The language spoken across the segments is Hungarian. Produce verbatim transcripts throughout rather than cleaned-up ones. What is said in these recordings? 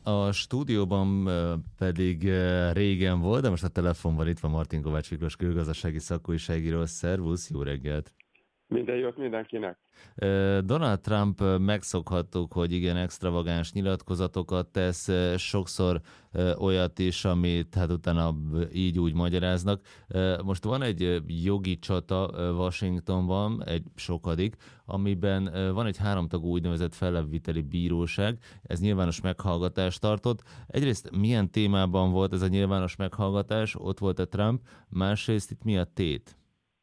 A stúdióban pedig régen volt, de most a telefonban itt van Martin Kovács Miklós külgazdasági szakújságíró. Szervusz, jó reggelt! Minden jót mindenkinek! Donald Trump megszokhattuk, hogy igen extravagáns nyilatkozatokat tesz, sokszor olyat is, amit hát utána így úgy magyaráznak. Most van egy jogi csata Washingtonban, egy sokadik, amiben van egy háromtagú úgynevezett fellebbviteli bíróság, ez nyilvános meghallgatást tartott. Egyrészt milyen témában volt ez a nyilvános meghallgatás, ott volt a Trump, másrészt itt mi a tét?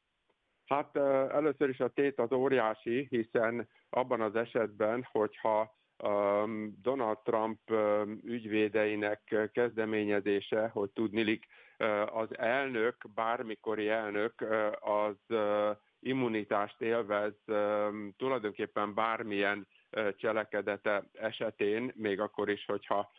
Hát először is a tét az óriási, hiszen abban az esetben, hogyha Donald Trump ügyvédeinek kezdeményezése, hogy tudnilik az elnök, bármikori elnök az immunitást élvez tulajdonképpen bármilyen cselekedete esetén, még akkor is, hogyha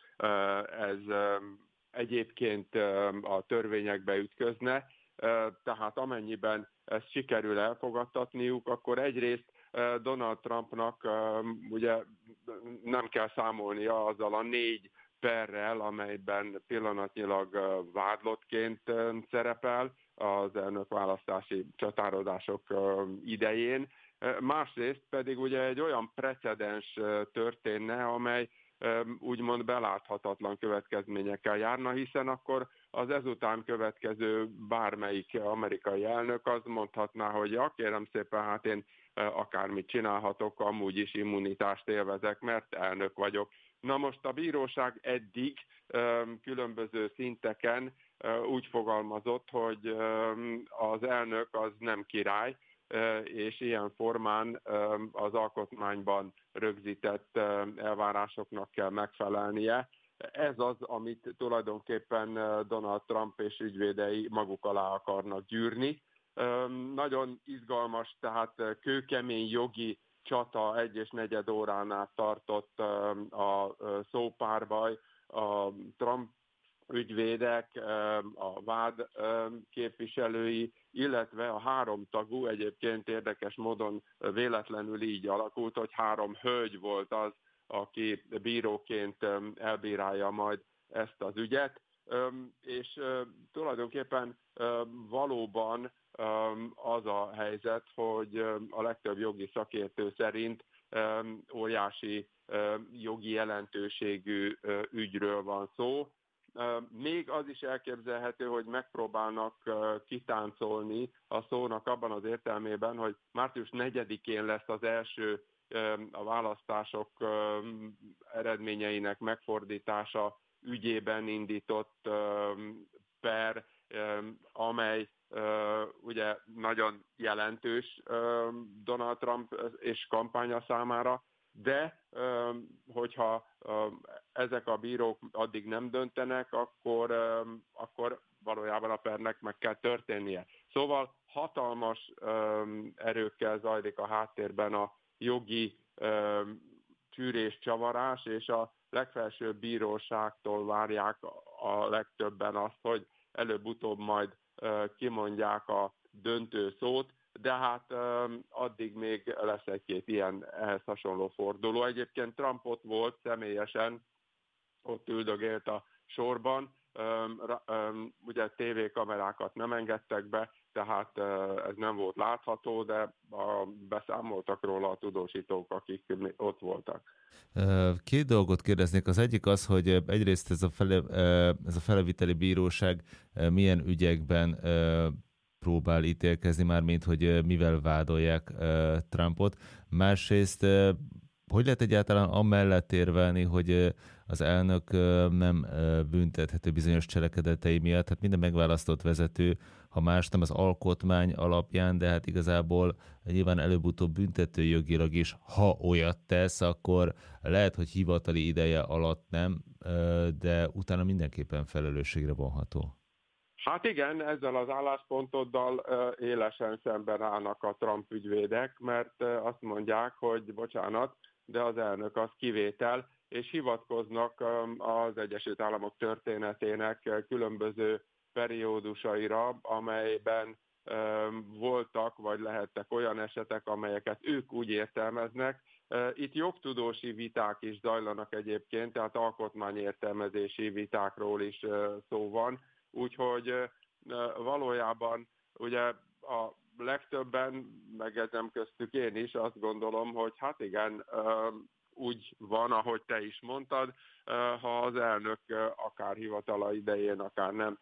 ez egyébként a törvényekbe ütközne, tehát amennyiben ezt sikerül elfogadtatniuk, akkor egyrészt Donald Trumpnak ugye nem kell számolnia azzal a négy perrel, amelyben pillanatnyilag vádlottként szerepel az elnökválasztási csatározások idején. Másrészt pedig ugye egy olyan precedens történne, amely úgymond beláthatatlan következményekkel járna, hiszen akkor az ezután következő bármelyik amerikai elnök az mondhatná, hogy ja, kérem szépen, hát én akármit csinálhatok, amúgy is immunitást élvezek, mert elnök vagyok. Na most a bíróság eddig különböző szinteken úgy fogalmazott, hogy az elnök az nem király, és ilyen formán az alkotmányban rögzített elvárásoknak kell megfelelnie. Ez az, amit tulajdonképpen Donald Trump és ügyvédei maguk alá akarnak gyűrni. Nagyon izgalmas, tehát kőkemény jogi csata egy és negyed órán át tartott a szópárbaj. A Trump ügyvédek, a vád képviselői, illetve a három tagú, egyébként érdekes módon véletlenül így alakult, hogy három hölgy volt az, aki bíróként elbírálja majd ezt az ügyet, és tulajdonképpen valóban az a helyzet, hogy a legtöbb jogi szakértő szerint óriási jogi jelentőségű ügyről van szó. Még az is elképzelhető, hogy megpróbálnak kitáncolni a szónak abban az értelmében, hogy március negyedikén lesz az első a választások eredményeinek megfordítása ügyében indított per, amely ugye nagyon jelentős Donald Trump és kampánya számára, de hogyha ezek a bírók addig nem döntenek, akkor, akkor valójában a pernek meg kell történnie. Szóval hatalmas erőkkel zajlik a háttérben a jogi csűrés, csavarás, és a legfelsőbb bíróságtól várják a legtöbben azt, hogy előbb-utóbb majd kimondják a döntő szót, de hát addig még lesz egy-két ilyen ehhez hasonló forduló. Egyébként Trump ott volt személyesen, ott üldögélt a sorban, ugye tévékamerákat nem engedtek be, tehát ez nem volt látható, de beszámoltak róla a tudósítók, akik ott voltak. Két dolgot kérdeznék. Az egyik az, hogy egyrészt ez a, fele, ez a feleviteli bíróság milyen ügyekben próbál ítélkezni, mármint, hogy mivel vádolják Trumpot. Másrészt hogy lehet egyáltalán amellett érvelni, hogy az elnök nem büntethető bizonyos cselekedetei miatt? Hát minden megválasztott vezető, ha más nem az alkotmány alapján, de hát igazából nyilván előbb-utóbb büntetőjogilag is, ha olyat tesz, akkor lehet, hogy hivatali ideje alatt nem, de utána mindenképpen felelősségre vonható. Hát igen, ezzel az álláspontoddal élesen szemben állnak a Trump ügyvédek, mert azt mondják, hogy bocsánat, de az elnök az kivétel, és hivatkoznak az Egyesült Államok történetének különböző periódusaira, amelyben voltak vagy lehettek olyan esetek, amelyeket ők úgy értelmeznek, Itt jogtudósi viták is zajlanak egyébként, tehát alkotmányértelmezési vitákról is szó van, úgyhogy valójában ugye a legtöbben, megedzem köztük én is, azt gondolom, hogy hát igen, úgy van, ahogy te is mondtad, ha az elnök akár hivatala idején, akár nem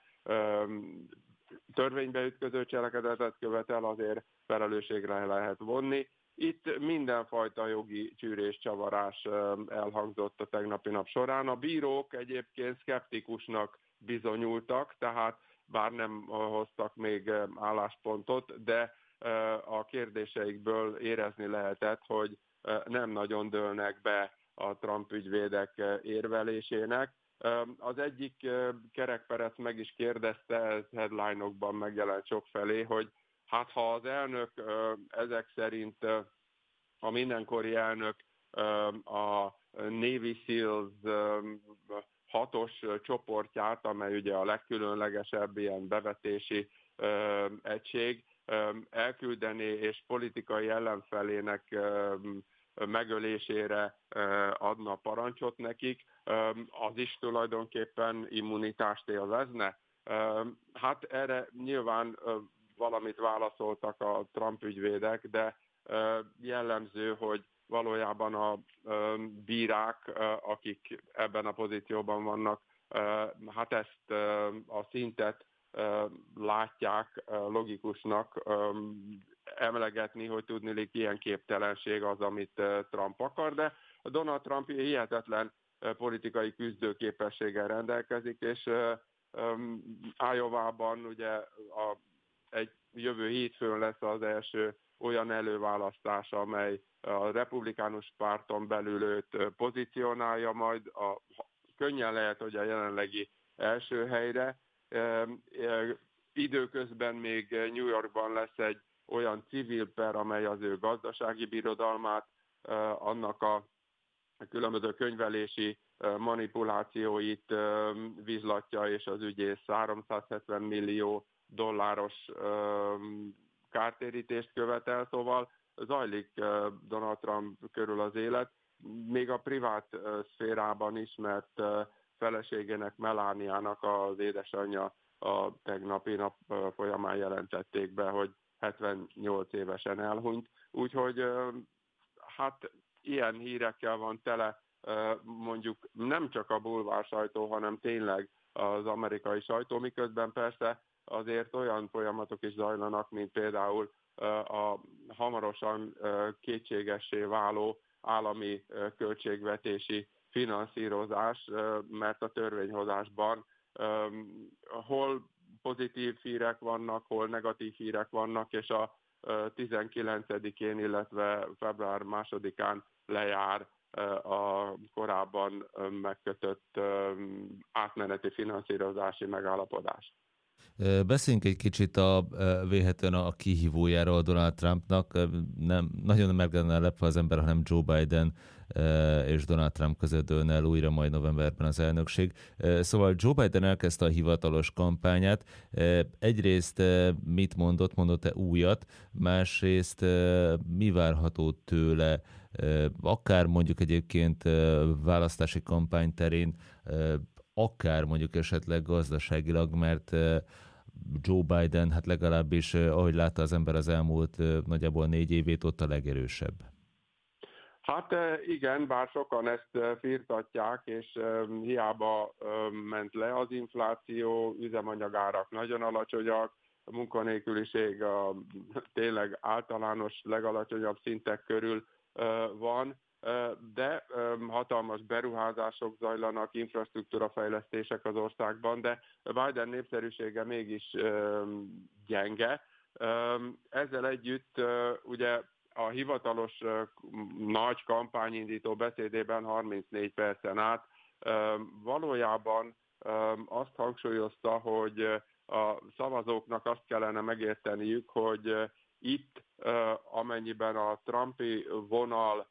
törvénybe ütköző cselekedetet követel, azért felelősségre lehet vonni. Itt mindenfajta jogi csűrés-csavarás elhangzott a tegnapi nap során. A bírók egyébként szkeptikusnak bizonyultak, tehát bár nem hoztak még álláspontot, de a kérdéseikből érezni lehetett, hogy nem nagyon dőlnek be a Trump ügyvédek érvelésének. Az egyik kerekperec meg is kérdezte, ez headline-okban megjelent sokfelé, hogy hát ha az elnök ezek szerint, a mindenkori elnök a Navy Seals hatos csoportját, amely ugye a legkülönlegesebb ilyen bevetési egység, elküldeni és politikai ellenfelének megölésére adna parancsot nekik, az is tulajdonképpen immunitást élvezne. Hát erre nyilván valamit válaszoltak a Trump ügyvédek, de jellemző, hogy valójában a bírák, akik ebben a pozícióban vannak, hát ezt a szintet látják logikusnak emlegetni, hogy tudniillik ilyen képtelenség az, amit Trump akar, de Donald Trump hihetetlen politikai küzdőképességgel rendelkezik, és Iowa-ban ugye a, egy jövő hétfőn lesz az első olyan előválasztás, amely a republikánus párton belül őt pozícionálja, majd a, könnyen lehet, hogy a jelenlegi első helyre. Időközben még New Yorkban lesz egy olyan civil per, amely az ő gazdasági birodalmát, annak a különböző könyvelési manipulációit vizslatja, és az ügyész háromszázhetven millió dolláros kártérítést követel, szóval zajlik Donald Trump körül az élet, még a privát szférában is, mert feleségének, Melaniának az édesanyja a tegnapi nap folyamán jelentették be, hogy hetvennyolc évesen elhunyt. Úgyhogy hát ilyen hírekkel van tele mondjuk nem csak a bulvár sajtó, hanem tényleg az amerikai sajtó, miközben persze azért olyan folyamatok is zajlanak, mint például a hamarosan kétségessé váló állami költségvetési finanszírozás, mert a törvényhozásban hol pozitív hírek vannak, hol negatív hírek vannak, és a tizenkilencedikén, illetve február másodikán lejár a korábban megkötött átmeneti finanszírozási megállapodás. Beszéljünk egy kicsit a véhetően a kihívójáról Donald Trumpnak. Nem, nagyon meg lenne lepve az ember, hanem Joe Biden és Donald Trump között dőlne el újra majd novemberben az elnökség. Szóval Joe Biden elkezdte a hivatalos kampányát. Egyrészt mit mondott, mondott-e újat, másrészt mi várható tőle, akár mondjuk egyébként választási kampány terén, akár mondjuk esetleg gazdaságilag, mert Joe Biden, hát legalábbis, ahogy látta az ember az elmúlt nagyjából négy évét, ott a legerősebb. Hát igen, bár sokan ezt firtatják, és hiába ment le az infláció, üzemanyagárak nagyon alacsonyak, a munkanélküliség a tényleg általános legalacsonyabb szintek körül van, de hatalmas beruházások zajlanak, infrastruktúrafejlesztések az országban, de Biden népszerűsége mégis gyenge. Ezzel együtt ugye a hivatalos nagy kampányindító beszédében harmincnégy percen át valójában azt hangsúlyozta, hogy a szavazóknak azt kellene megérteniük, hogy itt amennyiben a Trumpi vonal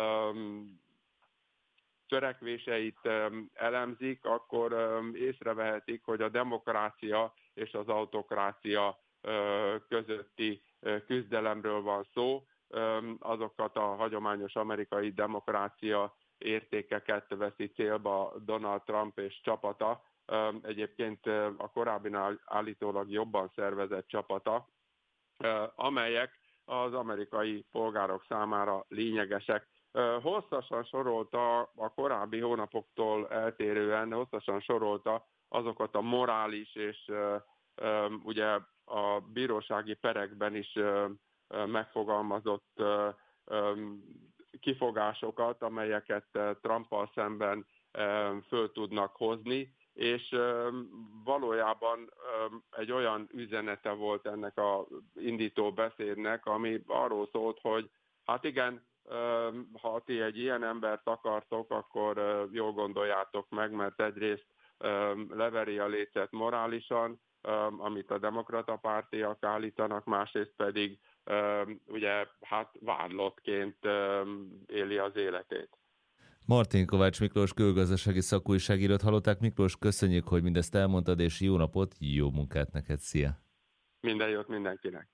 törekvéseit elemzik, akkor észrevehetik, hogy a demokrácia és az autokrácia közötti küzdelemről van szó. azokat a hagyományos amerikai demokrácia értékeket veszi célba Donald Trump és csapata, egyébként a korábbinál állítólag jobban szervezett csapata, amelyek az amerikai polgárok számára lényegesek. Hosszasan sorolta a korábbi hónapoktól eltérően, hosszasan sorolta azokat a morális és ugye a bírósági perekben is megfogalmazott kifogásokat, amelyeket Trumpal szemben föl tudnak hozni, és valójában egy olyan üzenete volt ennek a indító beszédnek, ami arról szólt, hogy hát igen, ha ti egy ilyen embert akartok, akkor jól gondoljátok meg, mert egyrészt leveri a lécet morálisan, amit a demokrata pártiak állítanak, másrészt pedig ugye hát vádlottként éli az életét. Martin Kovács Miklós külgazdasági szakújságírót hallották. Miklós, köszönjük, hogy mindezt elmondtad, és jó napot, jó munkát neked, szia! Minden jót mindenkinek!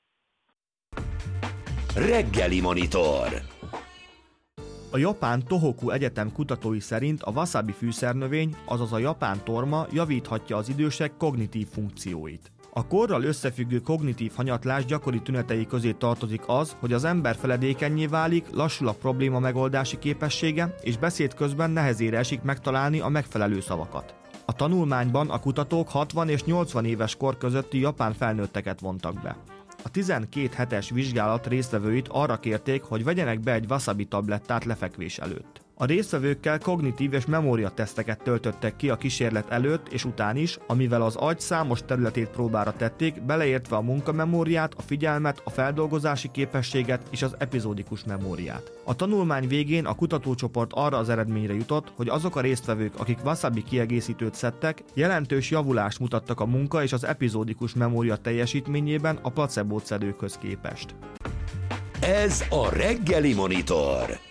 Reggeli Monitor. A japán Tohoku Egyetem kutatói szerint a wasabi fűszernövény, azaz a japán torma javíthatja az idősek kognitív funkcióit. A korral összefüggő kognitív hanyatlás gyakori tünetei közé tartozik az, hogy az ember feledékennyé válik, lassul a probléma megoldási képessége, és beszéd közben nehezére esik megtalálni a megfelelő szavakat. A tanulmányban a kutatók hatvan és nyolcvan éves kor közötti japán felnőtteket vontak be. A tizenkét hetes vizsgálat résztvevőit arra kérték, hogy vegyenek be egy wasabi tablettát lefekvés előtt. A résztvevőkkel kognitív és memóriateszteket töltöttek ki a kísérlet előtt és után is, amivel az agy számos területét próbára tették, beleértve a munkamemóriát, a figyelmet, a feldolgozási képességet és az epizódikus memóriát. A tanulmány végén a kutatócsoport arra az eredményre jutott, hogy azok a résztvevők, akik wasabi kiegészítőt szedtek, jelentős javulást mutattak a munka és az epizódikus memória teljesítményében a placebót szedőkhöz képest. Ez a Reggeli Monitor.